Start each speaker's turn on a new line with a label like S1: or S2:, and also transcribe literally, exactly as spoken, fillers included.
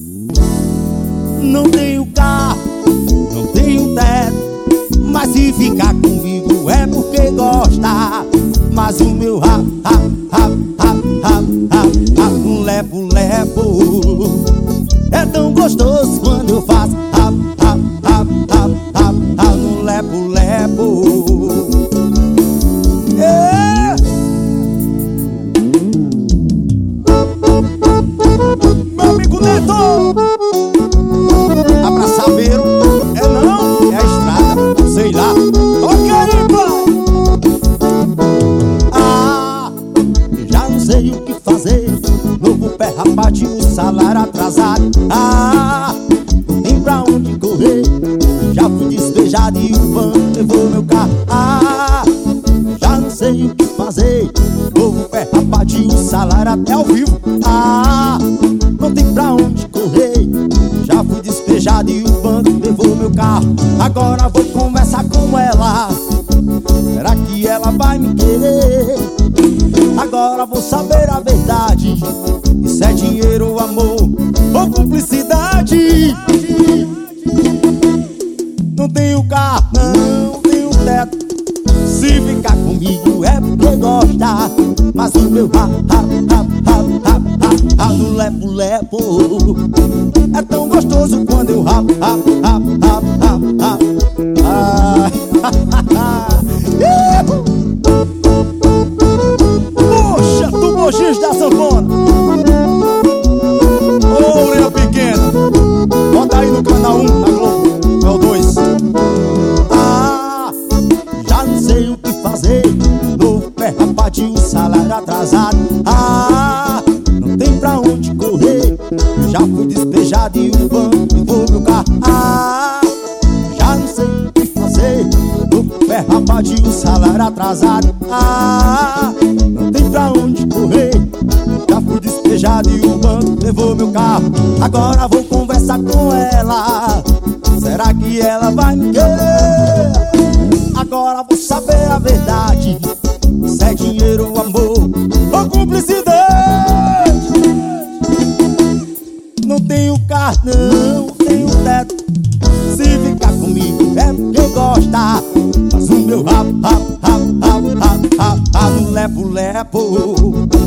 S1: Não tenho carro, não tenho teto, mas se ficar comigo é porque gosta. Mas o meu rap, rap, rap, rap, rap, rap, rap, um lepo, lepo é tão gostoso quando eu faço rap, rap, rap, rap, rap, rap, um lepo, lepo. É. Meu amigo Neto, abraçaveiro, é não, é a estrada, sei lá. Toca aí, pai. Ah, já não sei o que fazer. Novo pé rapadinho, salário atrasado. Ah, não tem pra onde correr. Já fui despejado e o banco levou meu carro. Ah, já não sei o que fazer. Novo pé rapadinho, salário até ao vivo. Ah, não tem pra onde correr. Já fui despejado e o banco levou meu carro. Agora vou conversar com ela. Será que ela vai me querer? Agora vou saber a verdade. Isso é dinheiro, amor ou cumplicidade? Não tenho carro, não tenho teto. Se ficar comigo é porque gosta. Mas o meu rap, rap, rap, rap, rap, rap, rap, no lepo, lepo é tão gostoso quando eu rap, rap, rap, rap, rap, rap. Ah, poxa, tubogis da sanfona. Ô, orelha pequena, bota aí no canal um, na Globo, é o dois. Ah, já não sei o que fazer. Novo pé rapadinho, salário atrasado. Ah, não tem pra onde correr. Eu já fui despejado e o banco levou meu carro. Ah, já não sei o que fazer. Novo pé rapadinho, salário atrasado. Ah, não tem pra onde correr. Já fui despejado e o banco levou meu carro. Agora vou conversar com ela. Será que ela vai me querer? Agora vou saber a verdade. Se é dinheiro, amor ou cumplicidade? Não tenho carro, não tenho teto. Se ficar comigo é porque gosta. Mas o meu rap, rap, rap, rap, rap, rap, rap, no lepo, lepo